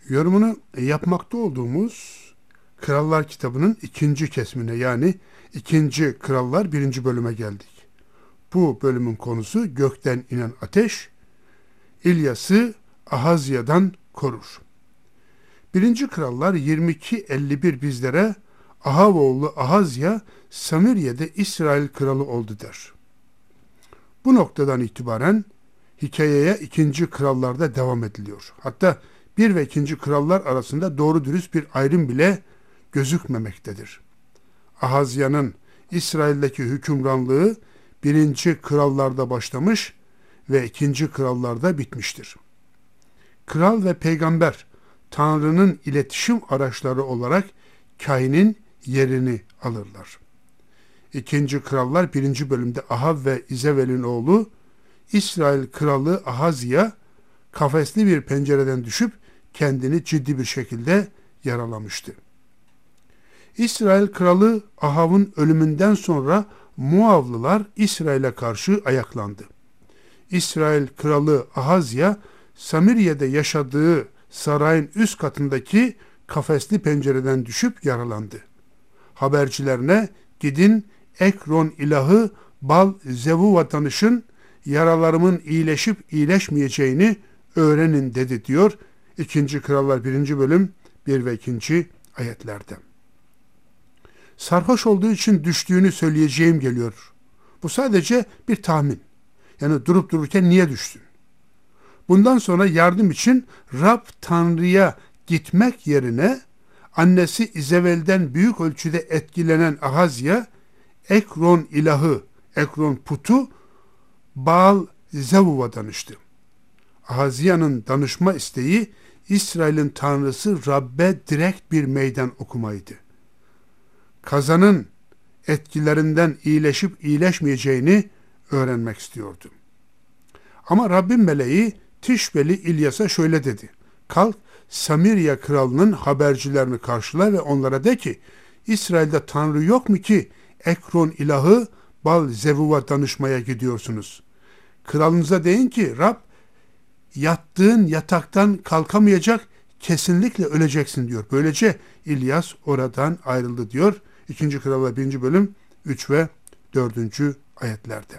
Yorumunu yapmakta olduğumuz Krallar kitabının ikinci kesmine, yani ikinci Krallar birinci bölüme geldik. Bu bölümün konusu gökten inen ateş, İlyas'ı Ahazya'dan korur. Birinci Krallar 22:51 bizlere Ahav oğlu Ahazya Samiriye'de İsrail kralı oldu der. Bu noktadan itibaren hikayeye ikinci Krallar'da devam ediliyor. Hatta bir ve ikinci Krallar arasında doğru dürüst bir ayrım bile gözükmemektedir. Ahazya'nın İsrail'deki hükümranlığı birinci Krallar'da başlamış ve ikinci Krallar'da bitmiştir. Kral ve peygamber Tanrı'nın iletişim araçları olarak kainin yerini alırlar. İkinci Krallar birinci bölümde Ahav ve İzevel'in oğlu İsrail kralı Ahazya kafesli bir pencereden düşüp kendini ciddi bir şekilde yaralamıştı. İsrail kralı Ahav'ın ölümünden sonra Muavlılar İsrail'e karşı ayaklandı. İsrail kralı Ahazya Samiriye'de yaşadığı sarayın üst katındaki kafesli pencereden düşüp yaralandı. Habercilerine gidin Ekron ilahı Bal-Zevuv'a danışın, yaralarımın iyileşip iyileşmeyeceğini öğrenin dedi diyor 2. Krallar 1. bölüm 1 ve 2. ayetlerde. Sarhoş olduğu için düştüğünü söyleyeceğim geliyor. Bu sadece bir tahmin. Yani durup dururken niye düştün? Bundan sonra yardım için Rab Tanrı'ya gitmek yerine annesi İzevel'den büyük ölçüde etkilenen Ahazya, Ekron ilahı, Ekron putu Baal-Zevuv'a danıştı. Ahazya'nın danışma isteği İsrail'in tanrısı Rab'be direkt bir meydan okumaydı. Kazanın etkilerinden iyileşip iyileşmeyeceğini öğrenmek istiyordu. Ama Rabbin meleği Tişbeli İlyas'a şöyle dedi: kalk Samiriya kralının habercilerini karşıla ve onlara de ki, İsrail'de Tanrı yok mu ki Ekron ilahı Bal-Zevuv'a danışmaya gidiyorsunuz? Kralınıza deyin ki Rab yattığın yataktan kalkamayacak, kesinlikle öleceksin diyor. Böylece İlyas oradan ayrıldı diyor 2. Krallar 1. bölüm 3 ve 4. ayetlerde.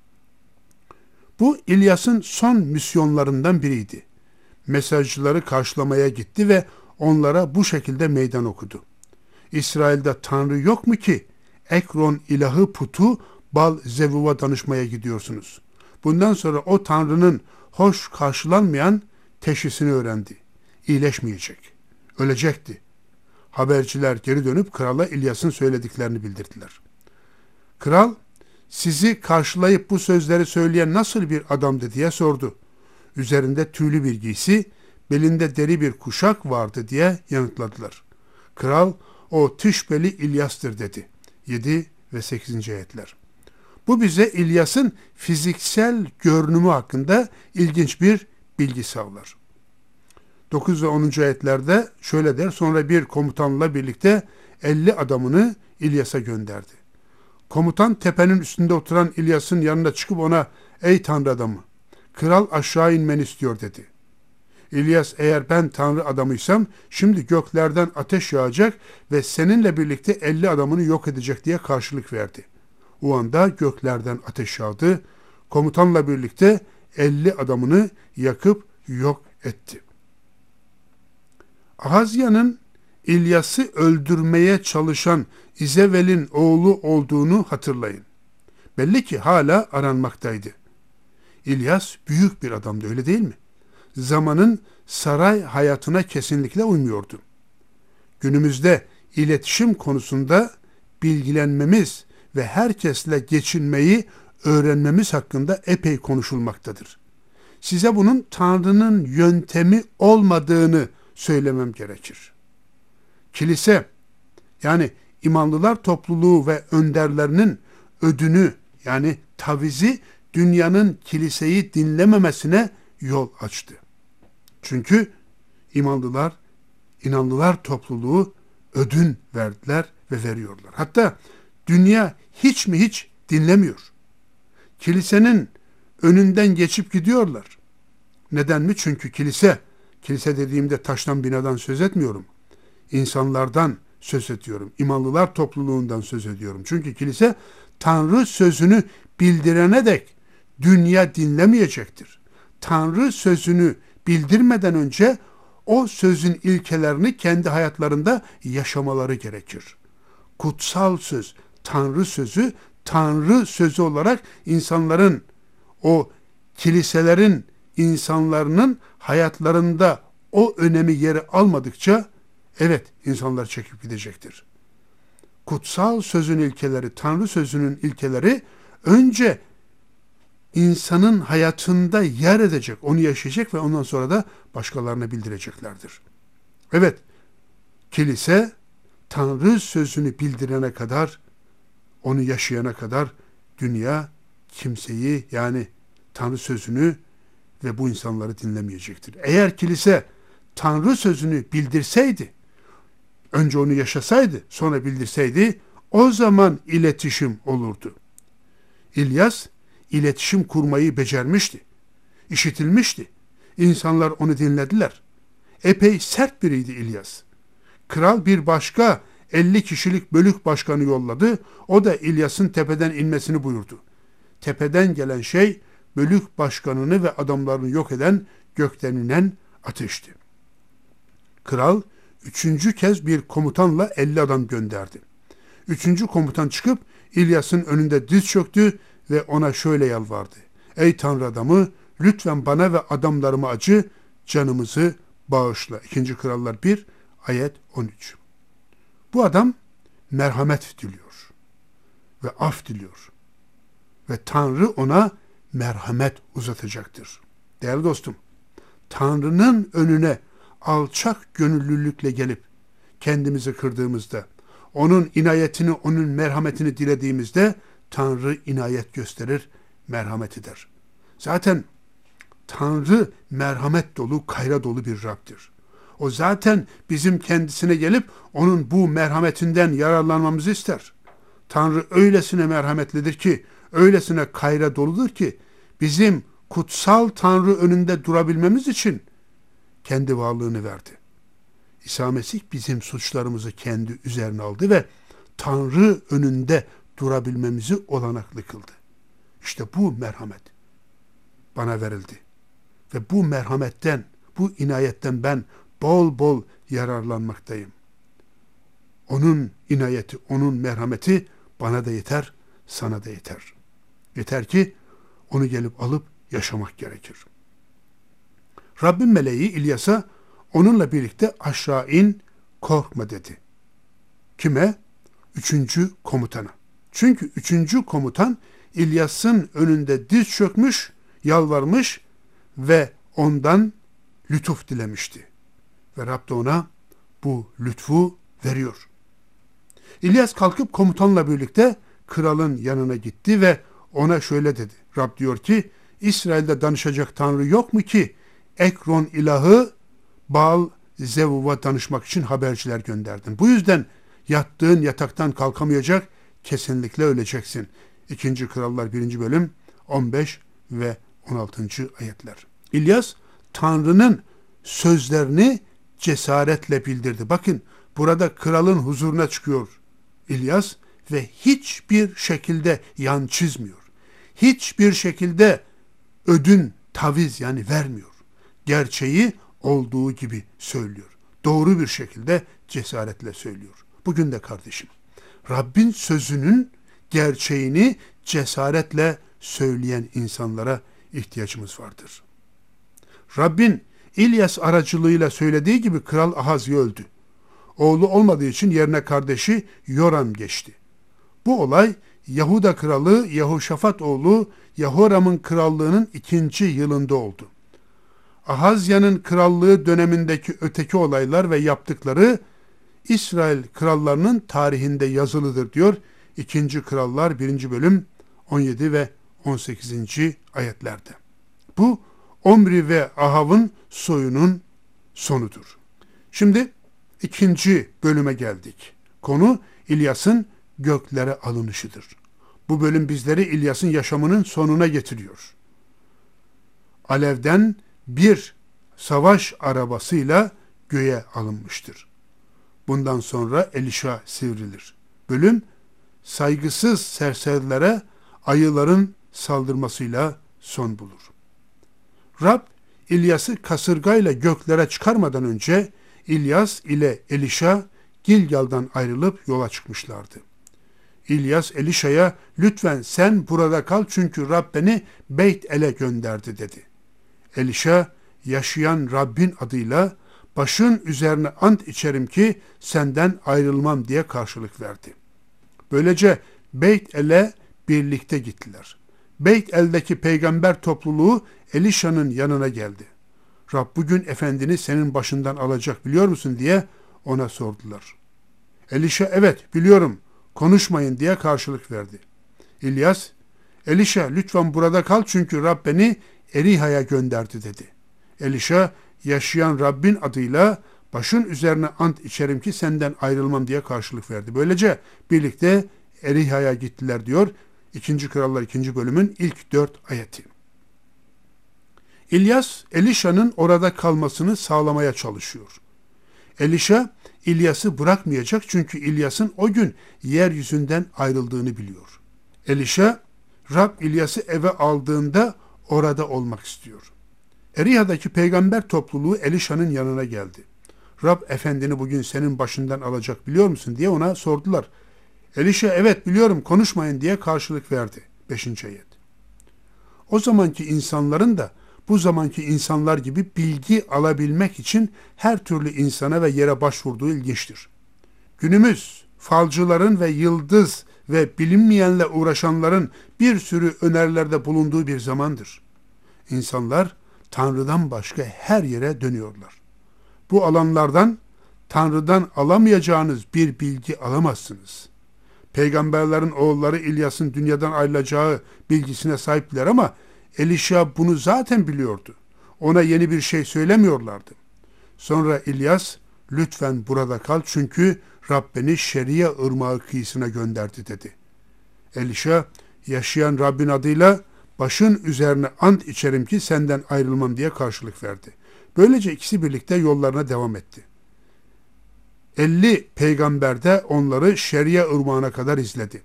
Bu İlyas'ın son misyonlarından biriydi. Mesajcıları karşılamaya gitti ve onlara bu şekilde meydan okudu. İsrail'de Tanrı yok mu ki Ekron ilahı putu Bal-Zevuv'a danışmaya gidiyorsunuz? Bundan sonra o Tanrı'nın hoş karşılanmayan teşhisini öğrendi. İyileşmeyecek, ölecekti. Haberciler geri dönüp krala İlyas'ın söylediklerini bildirdiler. Kral, sizi karşılayıp bu sözleri söyleyen nasıl bir adamdı diye sordu. Üzerinde tüylü bir giysi, belinde deri bir kuşak vardı diye yanıtladılar. Kral, o Tişbeli İlyas'tır dedi. 7 ve 8. ayetler. Bu bize İlyas'ın fiziksel görünümü hakkında ilginç bir bilgi sağlar. 9 ve 10. ayetlerde şöyle der: sonra bir komutanla birlikte 50 adamını İlyas'a gönderdi. Komutan tepenin üstünde oturan İlyas'ın yanına çıkıp ona, ey Tanrı adamı, kral aşağı inmeni istiyor dedi. İlyas, eğer ben Tanrı adamıysam şimdi göklerden ateş yağacak ve seninle birlikte 50 adamını yok edecek diye karşılık verdi. O anda göklerden ateş yağdı. Komutanla birlikte 50 adamını yakıp yok etti. Ahazya'nın İlyas'ı öldürmeye çalışan İzevel'in oğlu olduğunu hatırlayın. Belli ki hala aranmaktaydı. İlyas büyük bir adamdı, öyle değil mi? Zamanın saray hayatına kesinlikle uymuyordu. Günümüzde iletişim konusunda bilgilenmemiz ve herkesle geçinmeyi öğrenmemiz hakkında epey konuşulmaktadır. Size bunun Tanrı'nın yöntemi olmadığını söylemem gerekir. Kilise, yani imanlılar topluluğu ve önderlerinin ödünü, yani tavizi dünyanın kiliseyi dinlememesine yol açtı. Çünkü inanlılar topluluğu ödün verdiler ve veriyorlar. Hatta dünya hiç mi hiç dinlemiyor. Kilisenin önünden geçip gidiyorlar. Neden mi? Çünkü kilise Kilise dediğimde taştan binadan söz etmiyorum. İnsanlardan söz ediyorum. İmanlılar topluluğundan söz ediyorum. Çünkü kilise Tanrı sözünü bildirene dek dünya dinlemeyecektir. Tanrı sözünü bildirmeden önce o sözün ilkelerini kendi hayatlarında yaşamaları gerekir. Kutsal söz, Tanrı sözü olarak insanların, o kiliselerin insanların hayatlarında o önemi yeri almadıkça, evet, insanlar çekip gidecektir. Kutsal sözün ilkeleri, Tanrı sözünün ilkeleri önce insanın hayatında yer edecek, onu yaşayacak ve ondan sonra da başkalarına bildireceklerdir. Evet, kilise Tanrı sözünü bildirene kadar, onu yaşayana kadar dünya kimseyi, yani Tanrı sözünü ve bu insanları dinlemeyecektir. Eğer kilise Tanrı sözünü bildirseydi, önce onu yaşasaydı, sonra bildirseydi, o zaman iletişim olurdu. İlyas iletişim kurmayı becermişti. İşitilmişti. İnsanlar onu dinlediler. Epey sert biriydi İlyas. Kral bir başka 50 kişilik bölük başkanı yolladı. O da İlyas'ın tepeden inmesini buyurdu. Tepeden gelen şey bölük başkanını ve adamlarını yok eden gökten inen ateşti. Kral 3. kez bir komutanla 50 adam gönderdi. 3. komutan çıkıp İlyas'ın önünde diz çöktü ve ona şöyle yalvardı. Ey Tanrı adamı, lütfen bana ve adamlarıma acı, canımızı bağışla. 2. Krallar 1, ayet 13. Bu adam merhamet diliyor ve af diliyor. Ve Tanrı ona merhamet uzatacaktır. Değerli dostum, Tanrı'nın önüne alçak gönüllülükle gelip kendimizi kırdığımızda, onun inayetini, onun merhametini dilediğimizde Tanrı inayet gösterir, merhamet eder. Zaten Tanrı merhamet dolu, kayra dolu bir Rab'dir. O zaten bizim kendisine gelip onun bu merhametinden yararlanmamızı ister. Tanrı öylesine merhametlidir ki, öylesine kayra doludur ki, bizim kutsal Tanrı önünde durabilmemiz için kendi varlığını verdi. İsa Mesih bizim suçlarımızı kendi üzerine aldı ve Tanrı önünde durabilmemizi olanaklı kıldı. İşte bu merhamet bana verildi. Ve bu merhametten, bu inayetten ben bol bol yararlanmaktayım. Onun inayeti, onun merhameti bana da yeter, sana da yeter. Yeter ki onu gelip alıp yaşamak gerekir. Rabbin meleği İlyas'a onunla birlikte aşağı in, korkma dedi. Kime? 3. komutana. Çünkü 3. komutan İlyas'ın önünde diz çökmüş, yalvarmış ve ondan lütuf dilemişti. Ve Rab de ona bu lütfu veriyor. İlyas kalkıp komutanla birlikte kralın yanına gitti ve ona şöyle dedi. Rab diyor ki, İsrail'de danışacak Tanrı yok mu ki Ekron ilahı Baal Zevuv'a danışmak için haberciler gönderdin. Bu yüzden yattığın yataktan kalkamayacak, kesinlikle öleceksin. 2. Krallar 1. bölüm 15 ve 16. ayetler. İlyas Tanrı'nın sözlerini cesaretle bildirdi. Bakın burada kralın huzuruna çıkıyor İlyas ve hiçbir şekilde yan çizmiyor. Hiçbir şekilde ödün, taviz yani vermiyor. Gerçeği olduğu gibi söylüyor. Doğru bir şekilde cesaretle söylüyor. Bugün de kardeşim, Rabbin sözünün gerçeğini cesaretle söyleyen insanlara ihtiyacımız vardır. Rabbin İlyas aracılığıyla söylediği gibi Kral Ahazya öldü. Oğlu olmadığı için yerine kardeşi Yoram geçti. Bu olay Yahuda kralı Yehoşafat oğlu Yehoram'ın krallığının 2. yılında oldu. Ahazya'nın krallığı dönemindeki öteki olaylar ve yaptıkları İsrail krallarının tarihinde yazılıdır diyor 2. Krallar 1. bölüm 17 ve 18. ayetlerde. Bu Omri ve Ahav'ın soyunun sonudur. Şimdi 2. bölüme geldik. Konu İlyas'ın göklere alınışıdır. Bu bölüm bizleri İlyas'ın yaşamının sonuna getiriyor. Alevden bir savaş arabasıyla göğe alınmıştır. Bundan sonra Elişa sivrilir. Bölüm, saygısız serserilere ayıların saldırmasıyla son bulur. Rab, İlyas'ı kasırgayla göklere çıkarmadan önce İlyas ile Elişa Gilgal'dan ayrılıp yola çıkmışlardı. İlyas Elişa'ya lütfen sen burada kal çünkü Rab beni Beyt El'e gönderdi dedi. Elişa yaşayan Rabbin adıyla başın üzerine ant içerim ki senden ayrılmam diye karşılık verdi. Böylece Beyt El'e birlikte gittiler. Beyt El'deki peygamber topluluğu Elişa'nın yanına geldi. Rab bugün efendini senin başından alacak biliyor musun diye ona sordular. Elişa evet biliyorum konuşmayın diye karşılık verdi. İlyas, Elişa lütfen burada kal çünkü Rab beni Eriha'ya gönderdi dedi. Elişa yaşayan Rabbin adıyla başın üzerine ant içerim ki senden ayrılmam diye karşılık verdi. Böylece birlikte Eriha'ya gittiler diyor 2. Krallar 2. bölümün ilk 4 ayeti. İlyas, Elişa'nın orada kalmasını sağlamaya çalışıyor. Elişa, İlyas'ı bırakmayacak çünkü İlyas'ın o gün yeryüzünden ayrıldığını biliyor. Elişa, Rab İlyas'ı eve aldığında orada olmak istiyor. Eriha'daki peygamber topluluğu Elişa'nın yanına geldi. Rab efendini bugün senin başından alacak biliyor musun diye ona sordular. Elişa evet biliyorum konuşmayın diye karşılık verdi. 5. ayet. O zamanki insanların da bu zamanki insanlar gibi bilgi alabilmek için her türlü insana ve yere başvurduğu ilginçtir. Günümüz falcıların ve yıldız ve bilinmeyenle uğraşanların bir sürü önerilerde bulunduğu bir zamandır. İnsanlar Tanrı'dan başka her yere dönüyorlar. Bu alanlardan Tanrı'dan alamayacağınız bir bilgi alamazsınız. Peygamberlerin oğulları İlyas'ın dünyadan ayrılacağı bilgisine sahipler ama Elişa bunu zaten biliyordu. Ona yeni bir şey söylemiyorlardı. Sonra İlyas, lütfen burada kal çünkü Rab beni Şeria ırmağı kıyısına gönderdi dedi. Elişa, yaşayan Rabbin adıyla başın üzerine ant içerim ki senden ayrılmam diye karşılık verdi. Böylece ikisi birlikte yollarına devam etti. 50 peygamber de onları Şeria ırmağına kadar izledi.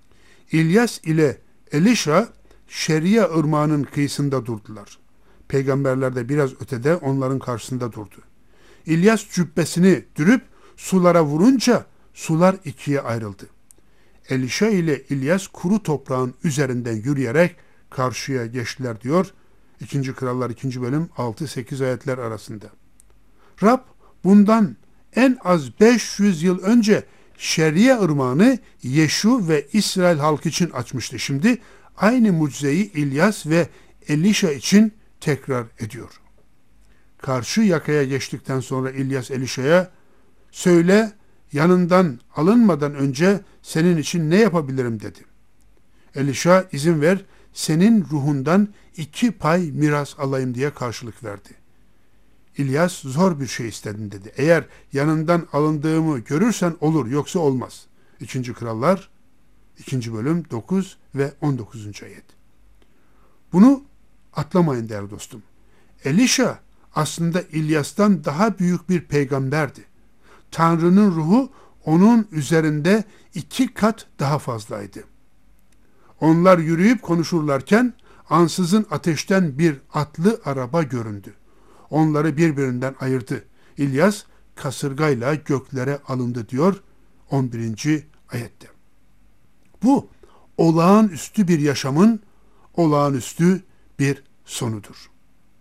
İlyas ile Elişa Şeria ırmağının kıyısında durdular. Peygamberler de biraz ötede onların karşısında durdu. İlyas cübbesini dürüp sulara vurunca sular ikiye ayrıldı. Elişa ile İlyas kuru toprağın üzerinden yürüyerek karşıya geçtiler diyor 2. Krallar 2. bölüm 6-8 ayetler arasında. Rab bundan en az 500 yıl önce Şeria ırmağını Yeşu ve İsrail halkı için açmıştı. Şimdi aynı mucizeyi İlyas ve Elişa için tekrar ediyor. Karşı yakaya geçtikten sonra İlyas Elişa'ya söyle yanından alınmadan önce senin için ne yapabilirim dedi. Elişa izin ver senin ruhundan 2 pay miras alayım diye karşılık verdi. İlyas zor bir şey istedim dedi. Eğer yanından alındığımı görürsen olur yoksa olmaz. 2. Krallar 2. bölüm 9 ve 19. ayet. Bunu atlamayın değerli dostum. Elişa aslında İlyas'tan daha büyük bir peygamberdi. Tanrı'nın ruhu onun üzerinde 2 kat daha fazlaydı. Onlar yürüyüp konuşurlarken ansızın ateşten bir atlı araba göründü. Onları birbirinden ayırdı. İlyas kasırgayla göklere alındı diyor 11. ayette. Bu olağanüstü bir yaşamın olağanüstü bir sonudur.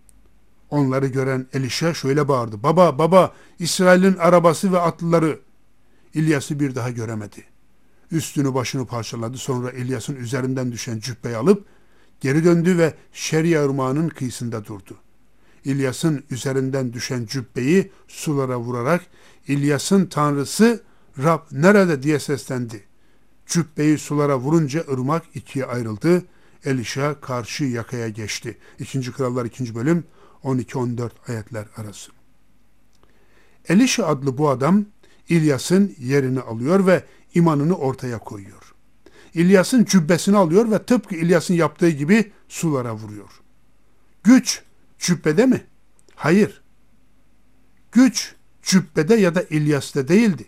Onları gören Elişa şöyle bağırdı. Baba, baba, İsrail'in arabası ve atlıları. İlyas'ı bir daha göremedi. Üstünü başını parçaladı. Sonra İlyas'ın üzerinden düşen cübbeyi alıp geri döndü ve Şeria ırmağının kıyısında durdu. İlyas'ın üzerinden düşen cübbeyi sulara vurarak İlyas'ın tanrısı Rab nerede diye seslendi. Cübbeyi sulara vurunca ırmak 2'ye ayrıldı. Elişa karşı yakaya geçti. 2. Krallar 2. bölüm 12-14 ayetler arası. Elişa adlı bu adam İlyas'ın yerini alıyor ve imanını ortaya koyuyor. İlyas'ın cübbesini alıyor ve tıpkı İlyas'ın yaptığı gibi sulara vuruyor. Güç cübbede mi? Hayır. Güç cübbede ya da İlyas'ta değildi.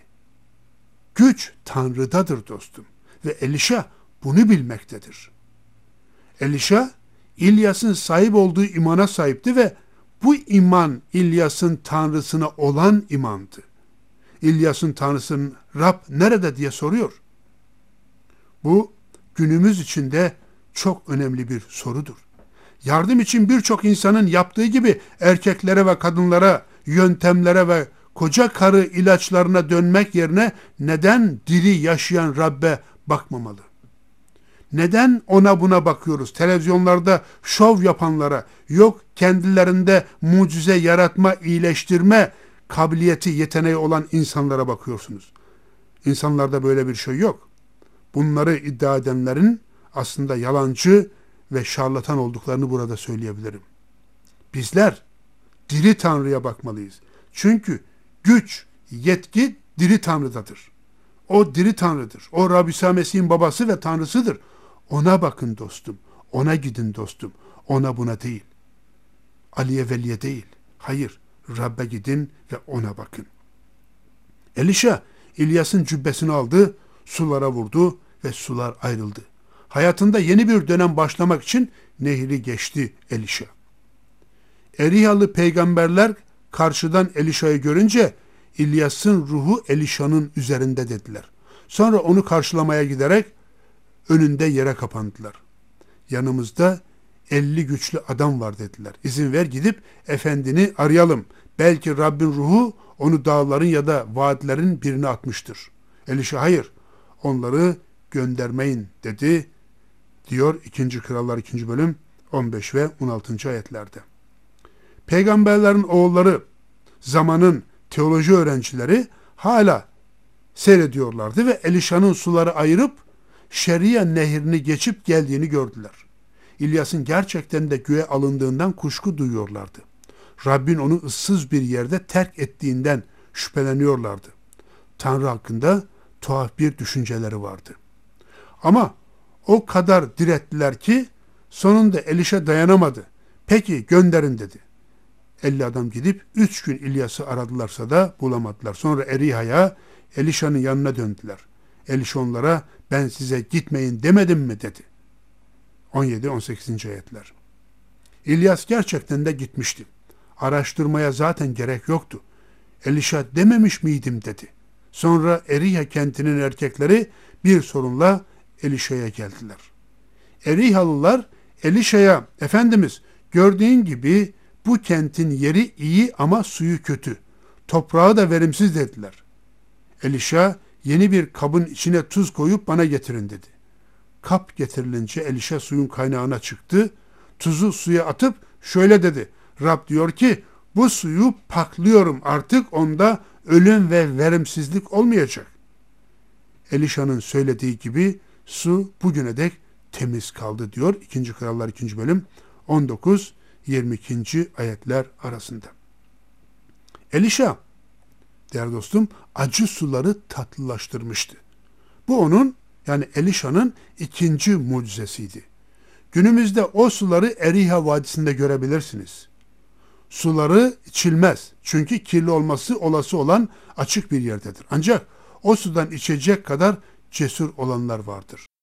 Güç Tanrı'dadır dostum. Ve Elişa bunu bilmektedir. Elişa, İlyas'ın sahip olduğu imana sahipti ve bu iman İlyas'ın Tanrısına olan imandı. İlyas'ın Tanrısının Rab nerede diye soruyor. Bu günümüz için de çok önemli bir sorudur. Yardım için birçok insanın yaptığı gibi erkeklere ve kadınlara, yöntemlere ve koca karı ilaçlarına dönmek yerine neden diri yaşayan Rabbe bakmamalı? Neden ona buna bakıyoruz? Televizyonlarda şov yapanlara, yok kendilerinde mucize yaratma, iyileştirme kabiliyeti, yeteneği olan insanlara bakıyorsunuz. İnsanlarda böyle bir şey yok. Bunları iddia edenlerin aslında yalancı ve şarlatan olduklarını burada söyleyebilirim. Bizler diri Tanrı'ya bakmalıyız. Çünkü güç, yetki diri Tanrı'dadır. O diri Tanrı'dır. O Rab İsa Mesih'in babası ve Tanrısıdır. Ona bakın dostum. Ona gidin dostum. Ona buna değil. Ali'ye Veli'ye değil. Hayır. Rab'be gidin ve ona bakın. Elişa, İlyas'ın cübbesini aldı, sulara vurdu ve sular ayrıldı. Hayatında yeni bir dönem başlamak için nehri geçti Elişa. Erihalı peygamberler karşıdan Elişa'yı görünce İlyas'ın ruhu Elişa'nın üzerinde dediler. Sonra onu karşılamaya giderek önünde yere kapandılar. Yanımızda 50 güçlü adam var dediler. İzin ver gidip efendini arayalım. Belki Rabbin ruhu onu dağların ya da vadilerin birine atmıştır. Elişa hayır onları göndermeyin dedi diyor 2. Krallar 2. bölüm 15 ve 16. ayetlerde. Peygamberlerin oğulları zamanın teoloji öğrencileri hala seyrediyorlardı ve Elişa'nın suları ayırıp Şeria nehrini geçip geldiğini gördüler. İlyas'ın gerçekten de göğe alındığından kuşku duyuyorlardı. Rabbin onu ıssız bir yerde terk ettiğinden şüpheleniyorlardı. Tanrı hakkında tuhaf bir düşünceleri vardı. Ama o kadar direttiler ki sonunda Elişa dayanamadı. Peki gönderin dedi. 50 adam gidip 3 gün İlyas'ı aradılarsa da bulamadılar. Sonra Eriha'ya Elişa'nın yanına döndüler. Elişa onlara ben size gitmeyin demedim mi dedi. 17-18. ayetler. İlyas gerçekten de gitmişti. Araştırmaya zaten gerek yoktu. Elişa dememiş miydim dedi. Sonra Eriha kentinin erkekleri bir sorunla Elişa'ya geldiler. Erihalılar Elişa'ya Efendimiz gördüğün gibi bu kentin yeri iyi ama suyu kötü. Toprağı da verimsiz dediler. Elişa yeni bir kabın içine tuz koyup bana getirin dedi. Kap getirilince Elişa suyun kaynağına çıktı. Tuzu suya atıp şöyle dedi. Rab diyor ki bu suyu paklıyorum artık onda ölüm ve verimsizlik olmayacak. Elişa'nın söylediği gibi su bugüne dek temiz kaldı diyor 2. Krallar 2. bölüm 19-22. ayetler arasında. Elişa değerli dostum acı suları tatlılaştırmıştı. Bu onun yani Elişa'nın ikinci mucizesiydi. Günümüzde o suları Eriha Vadisi'nde görebilirsiniz. Suları içilmez. Çünkü kirli olması olası olan açık bir yerdedir. Ancak o sudan içecek kadar cesur olanlar vardır.